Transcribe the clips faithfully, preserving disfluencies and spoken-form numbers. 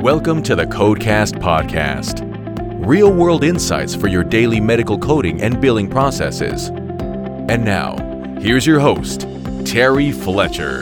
Welcome to the Codecast Podcast. Real-world insights for your daily medical coding and billing processes. And now, here's your host, Terry Fletcher.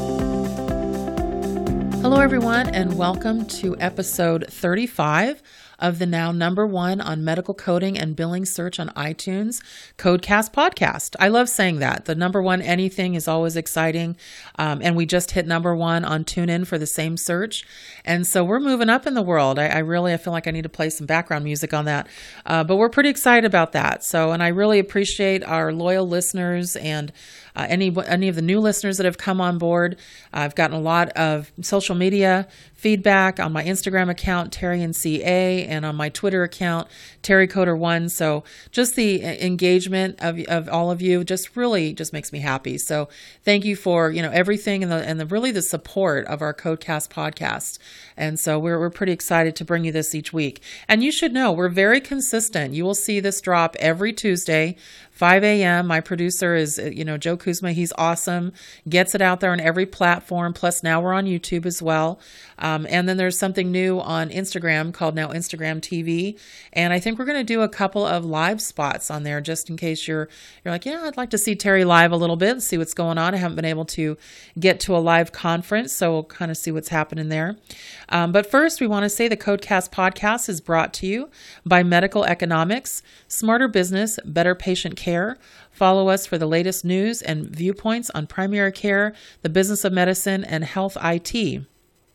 Hello, everyone, and welcome to episode thirty-five of the now number one on medical coding and billing search on iTunes, Codecast Podcast. I love saying that. The number one anything is always exciting. Um, and we just hit number one on TuneIn for the same search. And so we're moving up in the world. I, I really, I feel like I need to play some background music on that. Uh, but we're pretty excited about that. So, and I really appreciate our loyal listeners and Uh, any any of the new listeners that have come on board. Uh, I've gotten a lot of social media feedback on my Instagram account, Terry N C A, and on my Twitter account, Terry Coder one. So just the engagement of of all of you just really just makes me happy. So thank you for you know everything and the and the really the support of our Codecast podcast. And so we're we're pretty excited to bring you this each week. And you should know we're very consistent. You will see this drop every Tuesday, five a.m. My producer is, you know, Joe Kuzma. He's awesome. Gets it out there on every platform. Plus now we're on YouTube as well. Um, and then there's something new on Instagram called now Instagram T V. And I think we're going to do a couple of live spots on there just in case you're, you're like, yeah, I'd like to see Terry live a little bit and see what's going on. I haven't been able to get to a live conference, so we'll kind of see what's happening there. Um, but first, we want to say the Codecast podcast is brought to you by Medical Economics, Smarter Business, Better Patient Care. Follow us for the latest news and viewpoints on primary care, the business of medicine, and health I T.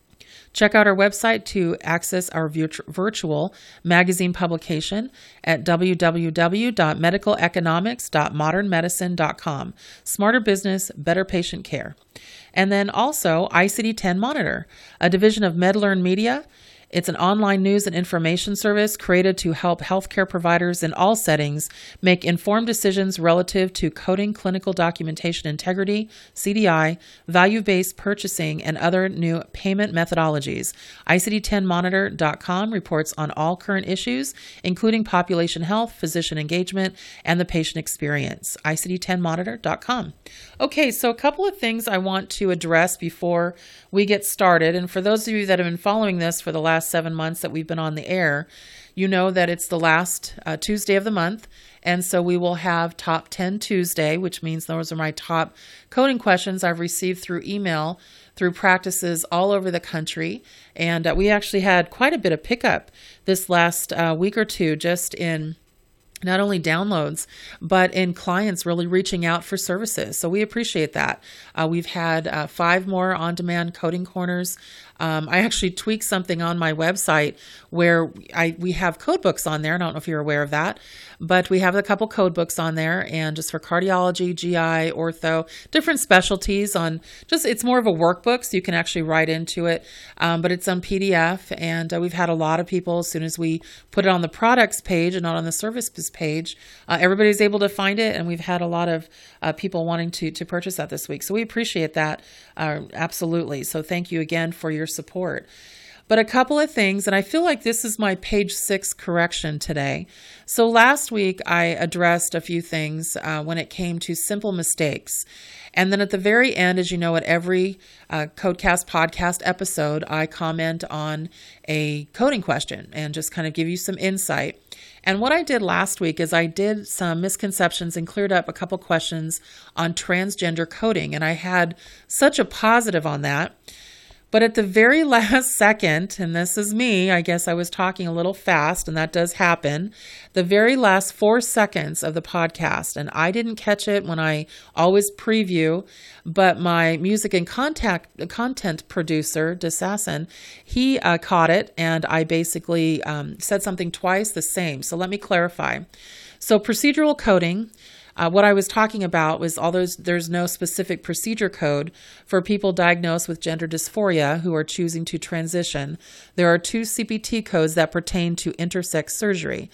Check out our website to access our virtual magazine publication at w w w dot medical economics dot modern medicine dot com. Smarter business, better patient care. And then also I C D ten Monitor, a division of MedLearn Media. It's an online news and information service created to help healthcare providers in all settings make informed decisions relative to coding, clinical documentation integrity, C D I, value-based purchasing, and other new payment methodologies. I C D ten monitor dot com reports on all current issues, including population health, physician engagement, and the patient experience. I C D ten monitor dot com. Okay, so a couple of things I want to address before we get started. And for those of you that have been following this for the last seven months that we've been on the air, you know that it's the last uh, Tuesday of the month. And so we will have Top ten Tuesday, which means those are my top coding questions I've received through email through practices all over the country. And uh, we actually had quite a bit of pickup this last uh, week or two just in not only downloads, but in clients really reaching out for services. So we appreciate that. Uh, we've had uh, five more on-demand coding corners. Um, I actually tweaked something on my website where I we have code books on there. I don't know if you're aware of that, but we have a couple code books on there, and just for cardiology, G I, ortho, different specialties on just, it's more of a workbook, so you can actually write into it, um, but it's on P D F, and uh, we've had a lot of people, as soon as we put it on the products page and not on the services page, uh, everybody's able to find it, and we've had a lot of uh, people wanting to, to purchase that this week. So we appreciate that, uh, absolutely. So thank you again for your support. But a couple of things, and I feel like this is my page six correction today. So last week I addressed a few things uh, when it came to simple mistakes. And then at the very end, as you know, at every uh, Codecast podcast episode, I comment on a coding question and just kind of give you some insight. And what I did last week is I did some misconceptions and cleared up a couple questions on transgender coding. And I had such a positive on that. But at the very last second, and this is me, I guess I was talking a little fast, and that does happen, the very last four seconds of the podcast, and I didn't catch it when I always preview, but my music and contact, content producer, Desassin, he uh, caught it, and I basically um, said something twice the same. So let me clarify. So procedural coding, Uh, what I was talking about was although there's no specific procedure code for people diagnosed with gender dysphoria who are choosing to transition, there are two C P T codes that pertain to intersex surgery.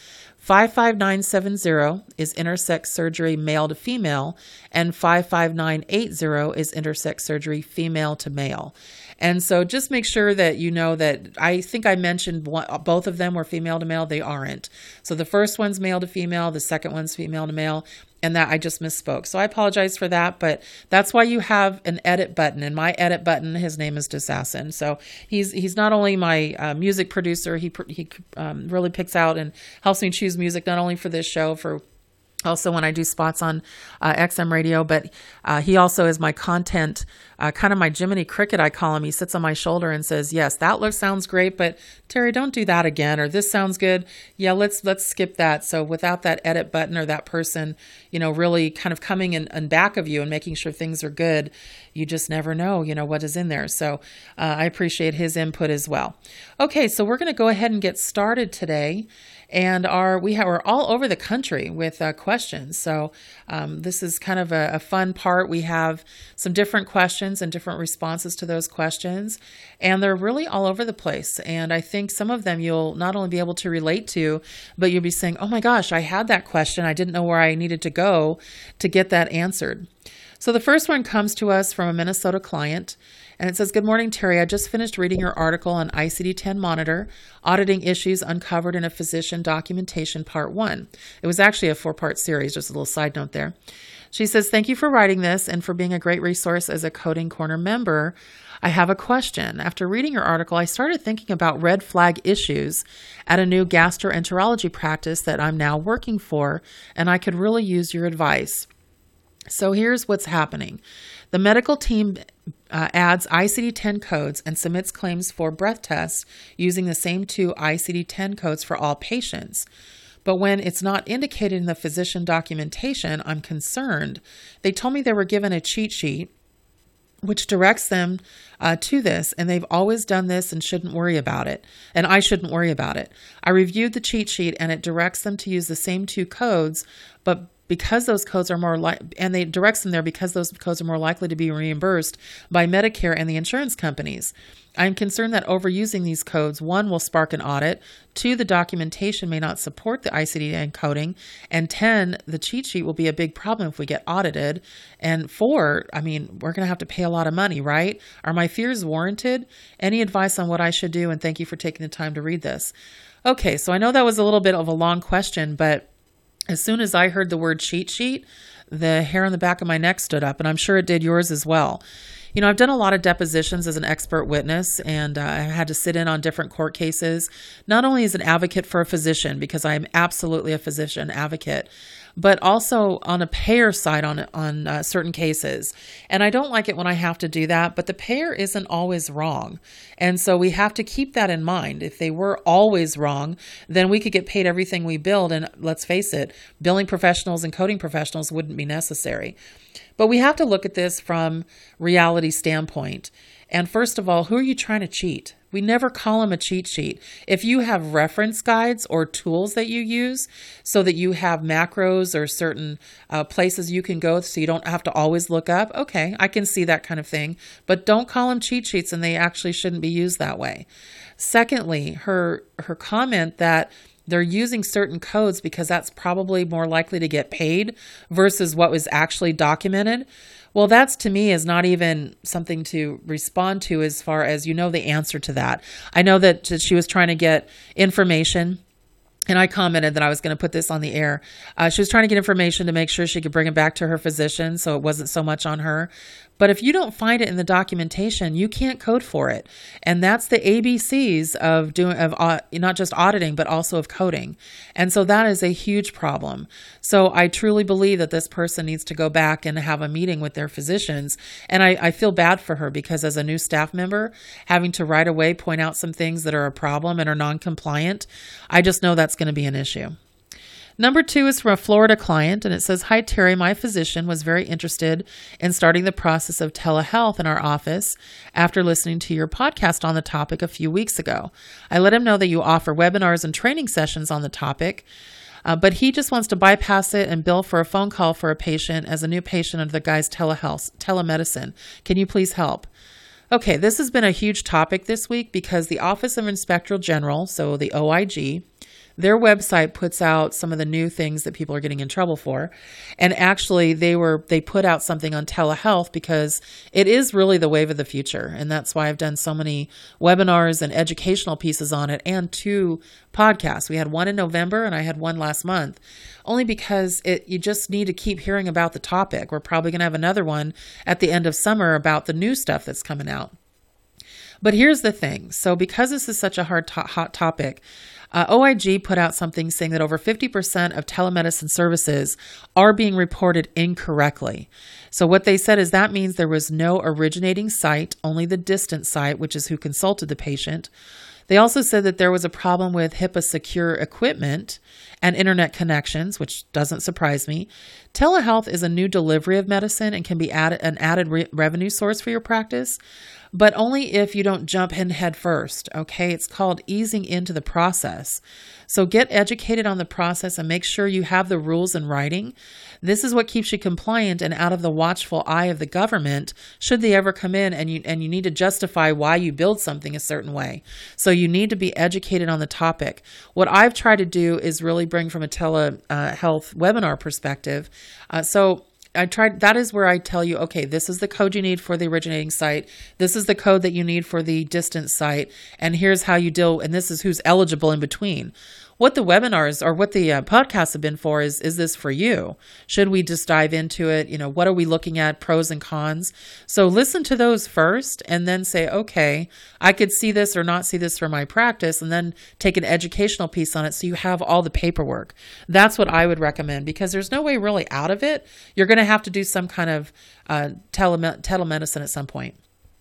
five five nine seven zero is intersex surgery male to female, and five five nine eight zero is intersex surgery female to male. And so just make sure that you know that I think I mentioned one, both of them were female to male. They aren't. So the first one's male to female, the second one's female to male, and that I just misspoke. So I apologize for that, but that's why you have an edit button. And my edit button, his name is Dissassin. So he's he's not only my uh, music producer, he he um, really picks out and helps me choose music, not only for this show, for also when I do spots on uh, X M radio, but uh, he also is my content, uh, kind of my Jiminy Cricket, I call him. He sits on my shoulder and says, yes, that looks sounds great, but Terry, don't do that again. Or this sounds good. Yeah, let's let's skip that. So without that edit button or that person, you know, really kind of coming in, in back of you and making sure things are good, you just never know, you know, what is in there. So uh, I appreciate his input as well. Okay, so we're going to go ahead and get started today. And our, we have, we're all over the country with uh, questions. So um, this is kind of a, a fun part. We have some different questions and different responses to those questions. And they're really all over the place. And I think some of them you'll not only be able to relate to, but you'll be saying, oh my gosh, I had that question. I didn't know where I needed to go to get that answered. So the first one comes to us from a Minnesota client, and it says, good morning, Terry. I just finished reading your article on I C D ten monitor, auditing issues uncovered in a physician documentation part one. It was actually a four-part series, just a little side note there. She says, thank you for writing this and for being a great resource as a Coding Corner member. I have a question. After reading your article, I started thinking about red flag issues at a new gastroenterology practice that I'm now working for, and I could really use your advice. So here's what's happening. The medical team uh, adds I C D ten codes and submits claims for breath tests using the same two I C D ten codes for all patients. But when it's not indicated in the physician documentation, I'm concerned. They told me they were given a cheat sheet which directs them uh, to this, and they've always done this and shouldn't worry about it, and I shouldn't worry about it. I reviewed the cheat sheet, and it directs them to use the same two codes, but because those codes are more like, and they directs them there because those codes are more likely to be reimbursed by Medicare and the insurance companies. I'm concerned that overusing these codes, one, will spark an audit, two, the documentation may not support the I C D ten coding, and ten, the cheat sheet will be a big problem if we get audited, and four, I mean, we're going to have to pay a lot of money, right? Are my fears warranted? Any advice on what I should do? And thank you for taking the time to read this. Okay, so I know that was a little bit of a long question, but as soon as I heard the word cheat sheet, the hair on the back of my neck stood up, and I'm sure it did yours as well. You know, I've done a lot of depositions as an expert witness, and uh, I had to sit in on different court cases, not only as an advocate for a physician, because I am absolutely a physician advocate, but also on a payer side on on uh, certain cases. And I don't like it when I have to do that, but the payer isn't always wrong. And so we have to keep that in mind. If they were always wrong, then we could get paid everything we billed. And let's face it, billing professionals and coding professionals wouldn't be necessary. But we have to look at this from reality standpoint. And first of all, who are you trying to cheat? We never call them a cheat sheet. If you have reference guides or tools that you use so that you have macros or certain uh, places you can go so you don't have to always look up, okay, I can see that kind of thing. But don't call them cheat sheets, and they actually shouldn't be used that way. Secondly, her her comment that they're using certain codes because that's probably more likely to get paid versus what was actually documented. Well, that's to me is not even something to respond to as far as you know the answer to that. I know that she was trying to get information, and I commented that I was going to put this on the air. Uh, she was trying to get information to make sure she could bring it back to her physician so it wasn't so much on her. But if you don't find it in the documentation, you can't code for it. And that's the A B Cs of doing of uh, not just auditing, but also of coding. And so that is a huge problem. So I truly believe that this person needs to go back and have a meeting with their physicians. And I, I feel bad for her because as a new staff member, having to right away point out some things that are a problem and are non-compliant, I just know that's going to be an issue. Number two is from a Florida client, and it says, hi, Terry. My physician was very interested in starting the process of telehealth in our office after listening to your podcast on the topic a few weeks ago. I let him know that you offer webinars and training sessions on the topic, uh, but he just wants to bypass it and bill for a phone call for a patient as a new patient under the guy's telehealth, telemedicine. Can you please help? Okay, this has been a huge topic this week because the Office of Inspector General, so the O I G, their website puts out some of the new things that people are getting in trouble for. And actually they were, they put out something on telehealth because it is really the wave of the future. And that's why I've done so many webinars and educational pieces on it and two podcasts. We had one in November and I had one last month, only because it, you just need to keep hearing about the topic. We're probably going to have another one at the end of summer about the new stuff that's coming out. But here's the thing. So because this is such a hard, to- hot topic, Uh, O I G put out something saying that over fifty percent of telemedicine services are being reported incorrectly. So what they said is that means there was no originating site, only the distant site, which is who consulted the patient. They also said that there was a problem with HIPAA secure equipment and internet connections, which doesn't surprise me. Telehealth is a new delivery of medicine and can be added, an added re- revenue source for your practice, but only if you don't jump in head first. Okay. It's called easing into the process. So get educated on the process and make sure you have the rules in writing. This is what keeps you compliant and out of the watchful eye of the government should they ever come in and you and you need to justify why you build something a certain way. So you need to be educated on the topic. What I've tried to do is really bring from a telehealth uh, webinar perspective. Uh, so I tried, that is where I tell you, okay, this is the code you need for the originating site. This is the code that you need for the distant site. And here's how you deal. And this is who's eligible in between. What the webinars or what the uh, podcasts have been for is, is this for you? Should we just dive into it? You know, what are we looking at? Pros and cons. So listen to those first and then say, okay, I could see this or not see this for my practice, and then take an educational piece on it so you have all the paperwork. That's what I would recommend, because there's no way really out of it. You're going to have to do some kind of uh, tele- telemedicine at some point.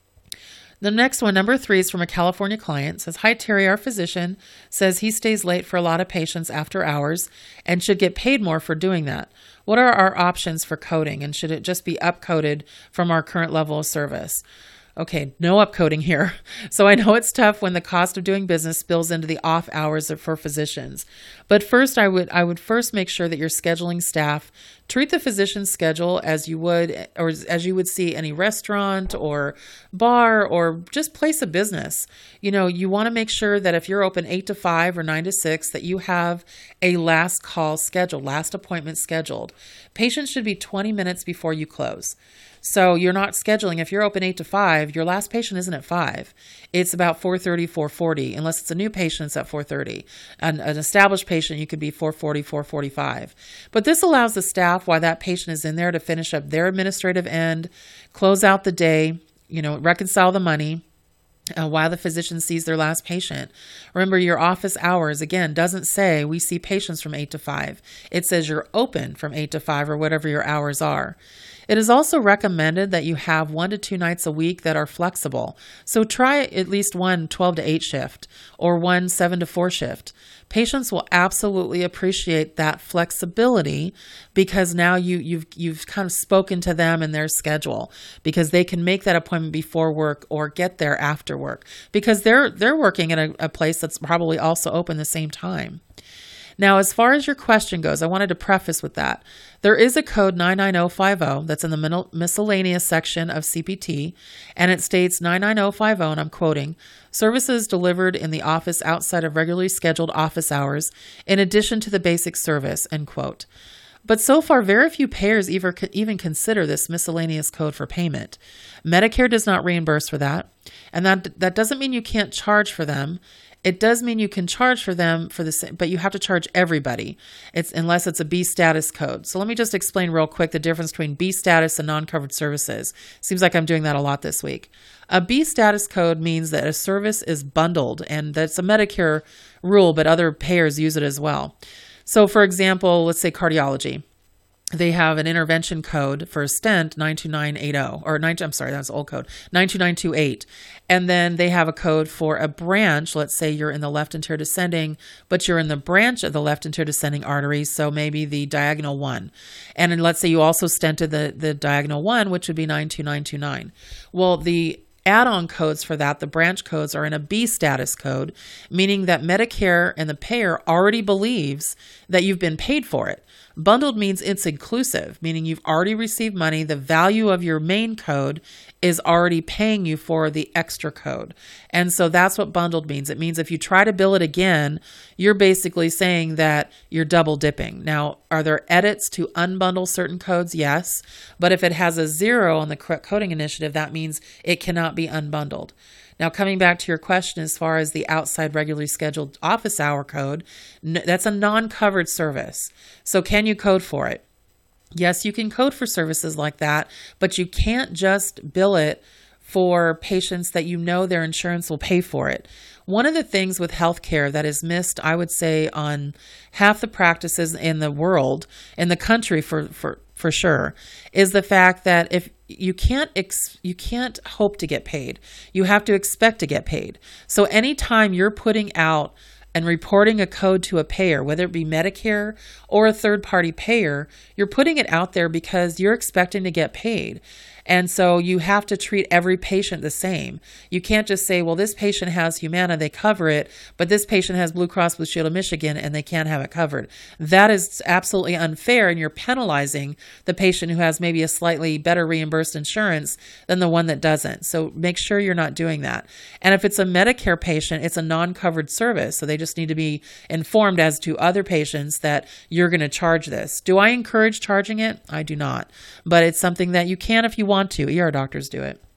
The next one, number three, is from a California client. It says, hi, Terry, our physician says he stays late for a lot of patients after hours and should get paid more for doing that. What are our options for coding, and should it just be upcoded from our current level of service? Okay, no upcoding here. So I know it's tough when the cost of doing business spills into the off hours for physicians. But first, I would I would first make sure that your scheduling staff treat the physician's schedule as you would, or as you would see any restaurant or bar or just place of business. You know, you want to make sure that if you're open eight to five or nine to six, that you have a last call scheduled, last appointment scheduled. Patients should be twenty minutes before you close. So you're not scheduling. If you're open eight to five, your last patient isn't at five. It's about four thirty, four forty, unless it's a new patient, it's at four thirty. An, an established patient, you could be four forty, four forty-five. But this allows the staff, while that patient is in there, to finish up their administrative end, close out the day, you know, reconcile the money, Uh, while the physician sees their last patient. Remember, your office hours, again, doesn't say we see patients from eight to five. It says you're open from eight to five or whatever your hours are. It is also recommended that you have one to two nights a week that are flexible. So try at least one twelve to eight shift or one seven to four shift. Patients will absolutely appreciate that flexibility, because now you, you've you've kind of spoken to them and their schedule, because they can make that appointment before work or get there after work, because they're they're working at a, a place that's probably also open the same time. Now, as far as your question goes, I wanted to preface with that. There is a code nine nine zero five zero that's in the miscellaneous section of C P T, and it states nine nine zero five zero, and I'm quoting, services delivered in the office outside of regularly scheduled office hours, in addition to the basic service, end quote. But so far, very few payers even consider this miscellaneous code for payment. Medicare does not reimburse for that, and that that doesn't mean you can't charge for them. It does mean you can charge for them for the same, but you have to charge everybody. It's unless it's a B status code. So let me just explain real quick the difference between B status and non-covered services. Seems like I'm doing that a lot this week. A B status code means that a service is bundled, and that's a Medicare rule, but other payers use it as well. So for example, let's say cardiology. They have an intervention code for a stent, nine two nine eight zero, or nine, I'm sorry, that's old code, nine two nine two eight. And then they have a code for a branch. Let's say you're in the left anterior descending, but you're in the branch of the left anterior descending artery, so maybe the diagonal one. And then let's say you also stented the, the diagonal one, which would be nine two nine two nine. Well, the add-on codes for that, the branch codes, are in a B status code, meaning that Medicare and the payer already believes that you've been paid for it. Bundled means it's inclusive, meaning you've already received money. The value of your main code is already paying you for the extra code. And so that's what bundled means. It means if you try to bill it again, you're basically saying that you're double dipping. Now, are there edits to unbundle certain codes? Yes. But if it has a zero on the correct coding initiative, that means it cannot be unbundled. Now, coming back to your question as far as the outside regularly scheduled office hour code, that's a non-covered service. So can you code for it? Yes, you can code for services like that, but you can't just bill it for patients that you know their insurance will pay for it. One of the things with healthcare that is missed, I would say, on half the practices in the world, in the country for, for, for sure, is the fact that if you can't ex- you can't hope to get paid, you have to expect to get paid. So anytime you're putting out and reporting a code to a payer, whether it be Medicare or a third-party payer, you're putting it out there because you're expecting to get paid. And so you have to treat every patient the same. You can't just say, well, this patient has Humana, they cover it, but this patient has Blue Cross Blue Shield of Michigan and they can't have it covered. That is absolutely unfair, and you're penalizing the patient who has maybe a slightly better reimbursed insurance than the one that doesn't. So make sure you're not doing that. And if it's a Medicare patient, it's a non-covered service. So they just need to be informed as to other patients that you're going to charge this. Do I encourage charging it? I do not. But it's something that you can if you want to. E R doctors do it.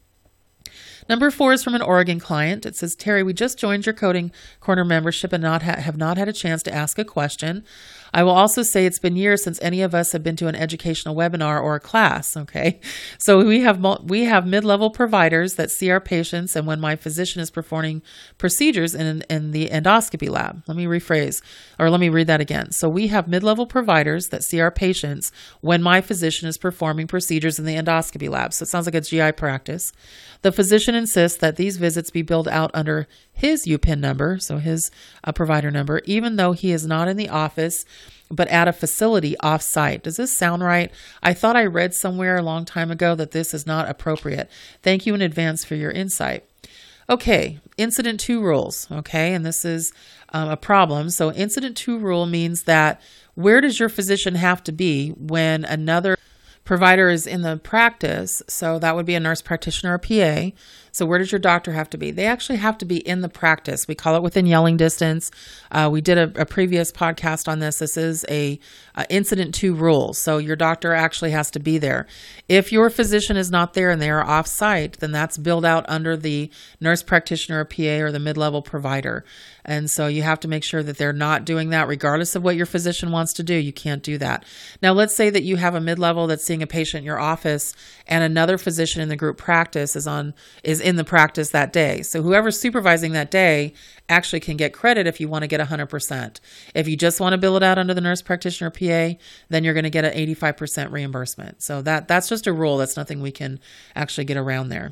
Number four is from an Oregon client. It says, Terry, we just joined your Coding Corner membership and not ha- have not had a chance to ask a question. I will also say it's been years since any of us have been to an educational webinar or a class. Okay. So we have, we have mid-level providers that see our patients and when my physician is performing procedures in, in the endoscopy lab. Let me rephrase, or let me read that again. So we have mid-level providers that see our patients when my physician is performing procedures in the endoscopy lab. So it sounds like a G I practice. The physician insists that these visits be billed out under his U P I N number, so his uh, provider number, even though he is not in the office, but at a facility off-site. Does this sound right? I thought I read somewhere a long time ago that this is not appropriate. Thank you in advance for your insight. Okay, incident two rules, okay, and this is um, a problem. So incident two rule means that where does your physician have to be when another provider is in the practice? So that would be a nurse practitioner or P A. So where does your doctor have to be? They actually have to be in the practice. We call it within yelling distance. Uh, we did a, a previous podcast on this. This is a, a incident two rule. So your doctor actually has to be there. If your physician is not there and they are off site, then that's billed out under the nurse practitioner or P A or the mid-level provider. And so you have to make sure that they're not doing that regardless of what your physician wants to do. You can't do that. Now, let's say that you have a mid-level that's seeing a patient in your office and another physician in the group practice is on is in the practice that day. So whoever's supervising that day actually can get credit if you want to get one hundred percent. If you just want to bill it out under the nurse practitioner or P A, then you're going to get an eighty-five percent reimbursement. So that that's just a rule. That's nothing we can actually get around there.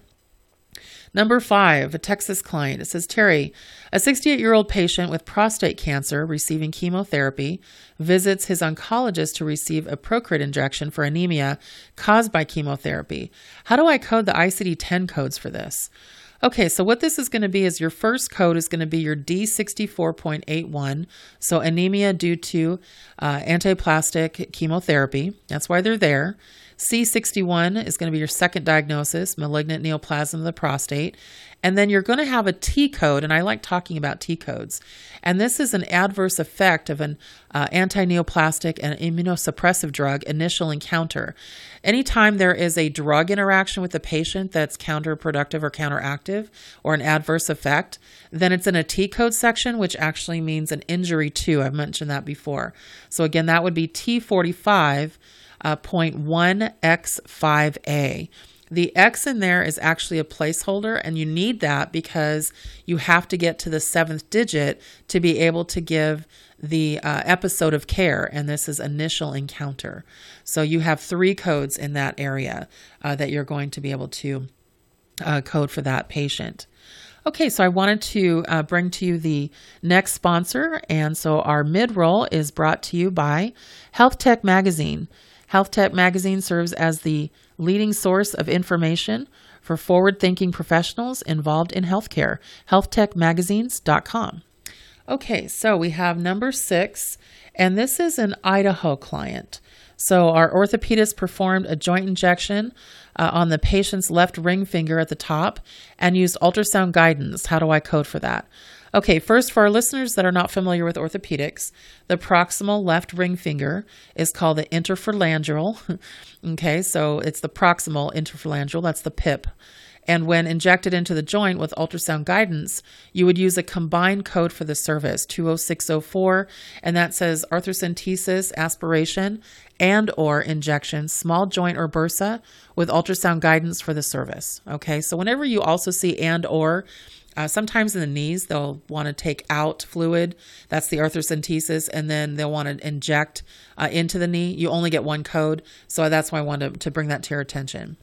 Number five, a Texas client. It says, Terry, a sixty-eight-year-old patient with prostate cancer receiving chemotherapy visits his oncologist to receive a Procrit injection for anemia caused by chemotherapy. How do I code the I C D ten codes for this? Okay, so what this is going to be is your first code is going to be your D sixty-four point eight one, so anemia due to uh, antiplastic chemotherapy. That's why they're there. C sixty-one is going to be your second diagnosis, malignant neoplasm of the prostate. And then you're going to have a T code, and I like talking about T codes. And this is an adverse effect of an uh, anti-neoplastic and immunosuppressive drug initial encounter. Anytime there is a drug interaction with the patient that's counterproductive or counteractive or an adverse effect, then it's in a T code section, which actually means an injury to. I've mentioned that before. So again, that would be T forty-five point one X five A. The X in there is actually a placeholder, and you need that because you have to get to the seventh digit to be able to give the uh, episode of care, and this is initial encounter. So you have three codes in that area uh, that you're going to be able to uh, code for that patient. Okay, so I wanted to uh, bring to you the next sponsor, and so our mid-roll is brought to you by Health Tech Magazine. Health Tech Magazine serves as the leading source of information for forward-thinking professionals involved in healthcare. health tech magazines dot com. Okay, so we have number six, and this is an Idaho client. So our orthopedist performed a joint injection uh, on the patient's left ring finger at the top and used ultrasound guidance. How do I code for that? Okay, first, for our listeners that are not familiar with orthopedics, the proximal left ring finger is called the interphalangeal. Okay, so it's the proximal interphalangeal, that's the P I P. And when injected into the joint with ultrasound guidance, you would use a combined code for the service, two oh six oh four, and that says arthrocentesis, aspiration, and or injection, small joint or bursa, with ultrasound guidance for the service. Okay, so whenever you also see and or, uh, sometimes in the knees, they'll want to take out fluid. That's the arthrocentesis, and then they'll want to inject uh, into the knee. You only get one code, so that's why I wanted to, to bring that to your attention.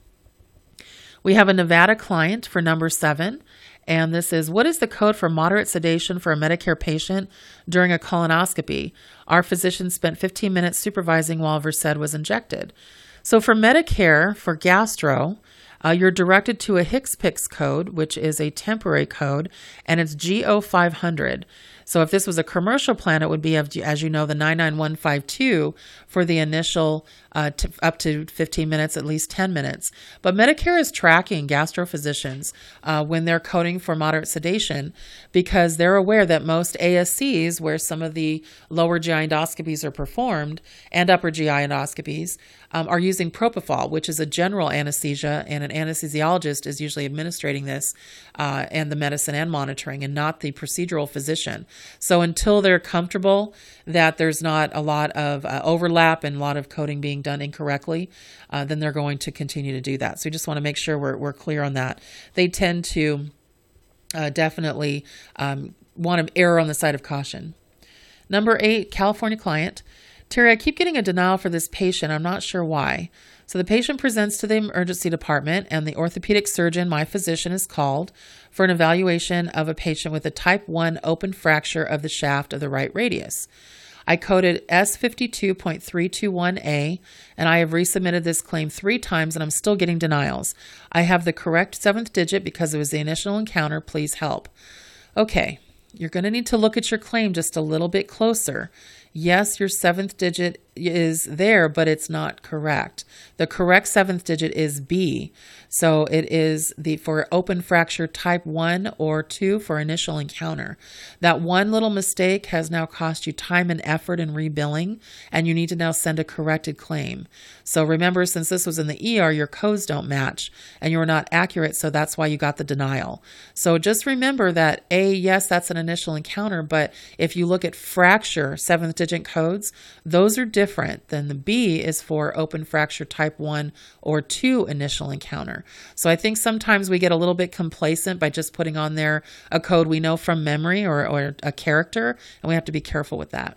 We have a Nevada client for number seven, and this is, what is the code for moderate sedation for a Medicare patient during a colonoscopy? Our physician spent fifteen minutes supervising while Versed was injected. So for Medicare, for gastro, uh, you're directed to a HCPCS code, which is a temporary code, and it's G O five hundred. So if this was a commercial plan, it would be, as you know, the nine nine one five two for the initial uh, t- up to fifteen minutes, at least ten minutes. But Medicare is tracking gastrophysicians uh, when they're coding for moderate sedation because they're aware that most A S Cs, where some of the lower G I endoscopies are performed and upper G I endoscopies, um, are using propofol, which is a general anesthesia, and an anesthesiologist is usually administrating this uh, and the medicine and monitoring, and not the procedural physician. So until they're comfortable that there's not a lot of uh, overlap and a lot of coding being done incorrectly, uh, then they're going to continue to do that. So we just want to make sure we're, we're clear on that. They tend to uh, definitely um, want to err on the side of caution. Number eight, California client. Terry, I keep getting a denial for this patient. I'm not sure why. So the patient presents to the emergency department, and the orthopedic surgeon, my physician, is called for an evaluation of a patient with a type one open fracture of the shaft of the right radius. I coded S fifty-two point three two one A, and I have resubmitted this claim three times, and I'm still getting denials. I have the correct seventh digit because it was the initial encounter. Please help. Okay, you're going to need to look at your claim just a little bit closer. Yes, your seventh digit is there, but it's not correct. The correct seventh digit is B. So it is the for open fracture type one or two for initial encounter. That one little mistake has now cost you time and effort in rebilling, and you need to now send a corrected claim. So remember, since this was in the E R, your codes don't match and you were not accurate, so that's why you got the denial. So just remember that A, yes, that's an initial encounter, but if you look at fracture seventh digit codes, those are different than the B is for open fracture type one or two initial encounter. So I think sometimes we get a little bit complacent by just putting on there a code we know from memory or, or a character, and we have to be careful with that.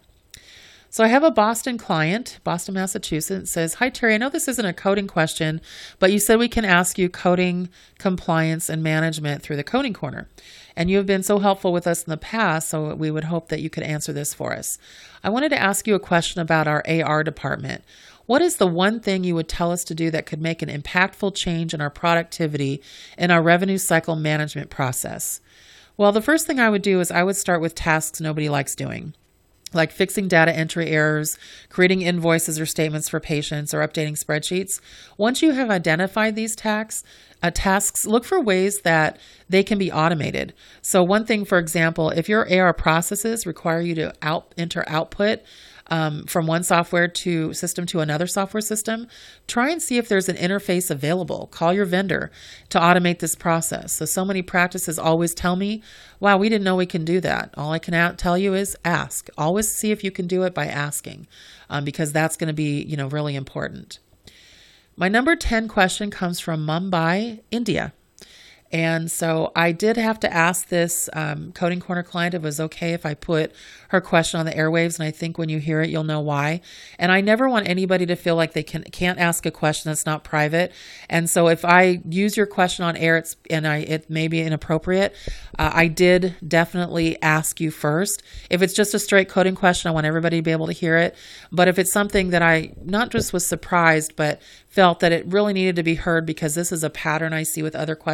So I have a Boston client, Boston, Massachusetts, says, "Hi, Terry, I know this isn't a coding question, but you said we can ask you coding, compliance, and management through the Coding Corner. And you have been so helpful with us in the past, so we would hope that you could answer this for us. I wanted to ask you a question about our A R department. What is the one thing you would tell us to do that could make an impactful change in our productivity in our revenue cycle management process?" Well, the first thing I would do is I would start with tasks nobody likes doing, like fixing data entry errors, creating invoices or statements for patients, or updating spreadsheets. Once you have identified these tasks, uh, tasks, look for ways that they can be automated. So one thing, for example, if your A R processes require you to out, enter output um, from one software to system to another software system, try and see if there's an interface available. Call your vendor to automate this process. So, so many practices always tell me, wow, we didn't know we can do that. All I can out- tell you is ask. Always see if you can do it by asking, um, because that's going to be, you know, really important. My number ten question comes from Mumbai, India. And so I did have to ask this um, Coding Corner client if it was okay if I put her question on the airwaves, and I think when you hear it, you'll know why. And I never want anybody to feel like they can, can't ask a question that's not private. And so if I use your question on air it's, and I, it may be inappropriate, uh, I did definitely ask you first. If it's just a straight coding question, I want everybody to be able to hear it. But if it's something that I not just was surprised, but felt that it really needed to be heard because this is a pattern I see with other questions,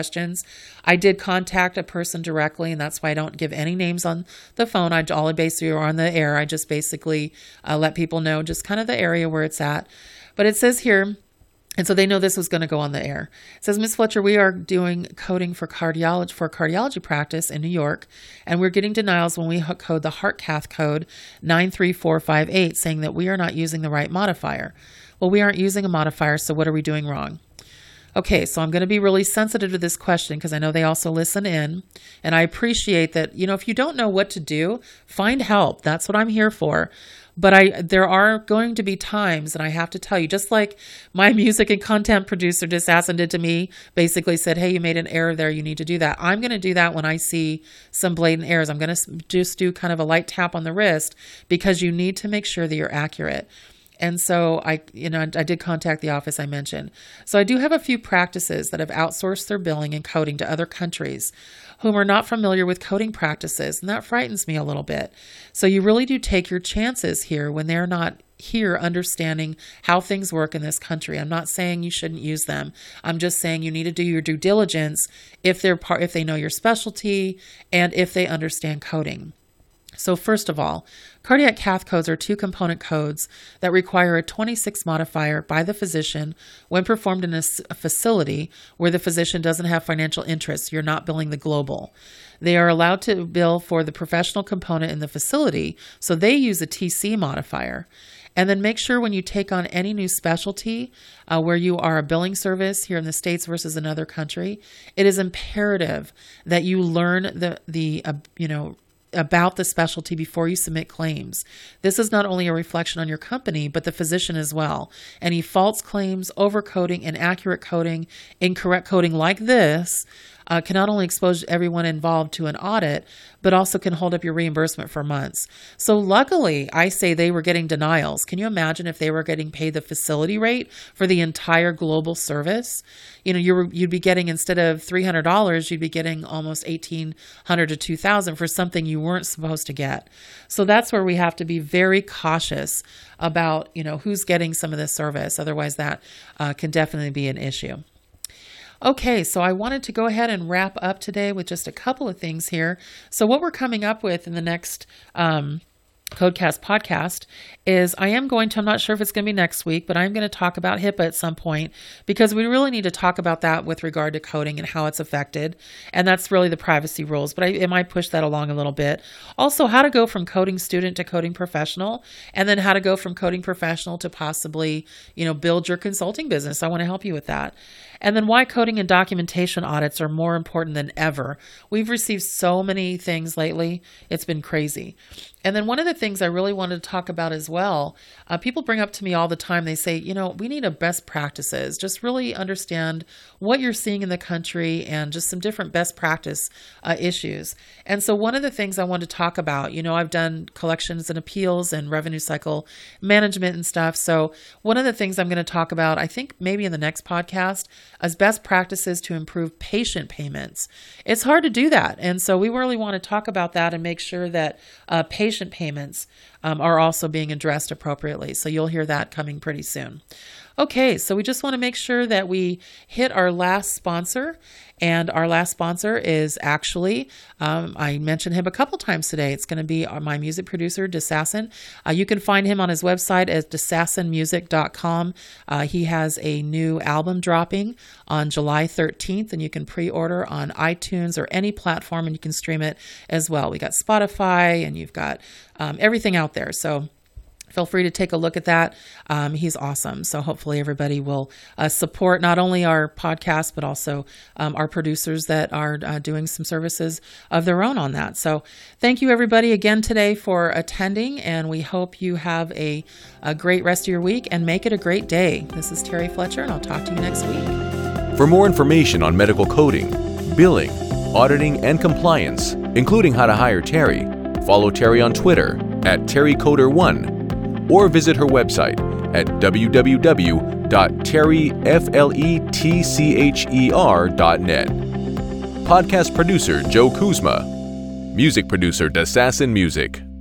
names. I did contact a person directly, and that's why I don't give any names on the phone. I all basically are on the air. I just basically uh, let people know just kind of the area where it's at. But it says here, and so they know this was going to go on the air. It says, Miz Fletcher, we are doing coding for cardiology for cardiology practice in New York, and we're getting denials when we code the heart cath code nine three four five eight, saying that we are not using the right modifier. Well, we aren't using a modifier, so what are we doing wrong? Okay, so I'm going to be really sensitive to this question because I know they also listen in, and I appreciate that, you know, if you don't know what to do, find help. That's what I'm here for. But I, there are going to be times, and I have to tell you, just like my music and content producer, Disassin, did to me, basically said, hey, you made an error there, you need to do that. I'm going to do that when I see some blatant errors. I'm going to just do kind of a light tap on the wrist because you need to make sure that you're accurate. And so I, you know, I did contact the office I mentioned. So I do have a few practices that have outsourced their billing and coding to other countries whom are not familiar with coding practices. And that frightens me a little bit. So you really do take your chances here when they're not here understanding how things work in this country. I'm not saying you shouldn't use them. I'm just saying you need to do your due diligence if they're part, if they know your specialty and if they understand coding. So first of all, cardiac cath codes are two component codes that require a twenty-six modifier by the physician when performed in a facility where the physician doesn't have financial interests. You're not billing the global. They are allowed to bill for the professional component in the facility, so they use a T C modifier. And then make sure when you take on any new specialty uh, where you are a billing service here in the States versus another country, it is imperative that you learn the, the uh, you know, about the specialty before you submit claims. This is not only a reflection on your company, but the physician as well. Any false claims, overcoding, inaccurate coding, incorrect coding like this uh, can not only expose everyone involved to an audit, but also can hold up your reimbursement for months. So luckily, I say they were getting denials. Can you imagine if they were getting paid the facility rate for the entire global service? You know, you you'd be getting, instead of three hundred dollars, you'd be getting almost eighteen hundred dollars to two thousand dollars for something you weren't supposed to get. So that's where we have to be very cautious about, you know, who's getting some of this service. Otherwise, that uh, can definitely be an issue. Okay, so I wanted to go ahead and wrap up today with just a couple of things here. So what we're coming up with in the next um, Codecast podcast is I am going to, I'm not sure if it's going to be next week, but I'm going to talk about HIPAA at some point because we really need to talk about that with regard to coding and how it's affected. And that's really the privacy rules, but I, it might push that along a little bit. Also, how to go from coding student to coding professional, and then how to go from coding professional to possibly, you know, build your consulting business. I want to help you with that. And then why coding and documentation audits are more important than ever. We've received so many things lately. It's been crazy. And then one of the things I really wanted to talk about as well, uh, people bring up to me all the time, they say, you know, we need a best practices. Just really understand what you're seeing in the country and just some different best practice uh, issues. And so one of the things I wanted to talk about, you know, I've done collections and appeals and revenue cycle management and stuff. So one of the things I'm going to talk about, I think maybe in the next podcast, as best practices to improve patient payments. It's hard to do that. And so we really want to talk about that and make sure that uh, patient payments um, are also being addressed appropriately. So you'll hear that coming pretty soon. Okay, so we just want to make sure that we hit our last sponsor. And our last sponsor is actually, um, I mentioned him a couple times today. It's going to be my music producer, Disassin. Uh, you can find him on his website at disassin music dot com. Uh, he has a new album dropping on July thirteenth, and you can pre-order on iTunes or any platform, and you can stream it as well. We got Spotify, and you've got um, everything out there. So feel free to take a look at that. Um, he's awesome. So hopefully everybody will uh, support not only our podcast, but also um, our producers that are uh, doing some services of their own on that. So thank you everybody again today for attending, and we hope you have a, a great rest of your week and make it a great day. This is Terry Fletcher, and I'll talk to you next week. For more information on medical coding, billing, auditing, and compliance, including how to hire Terry, follow Terry on Twitter at Terry Coder one, or visit her website at w w w dot terry fletcher dot net. Podcast producer Joe Kuzma. Music producer Disassin Music.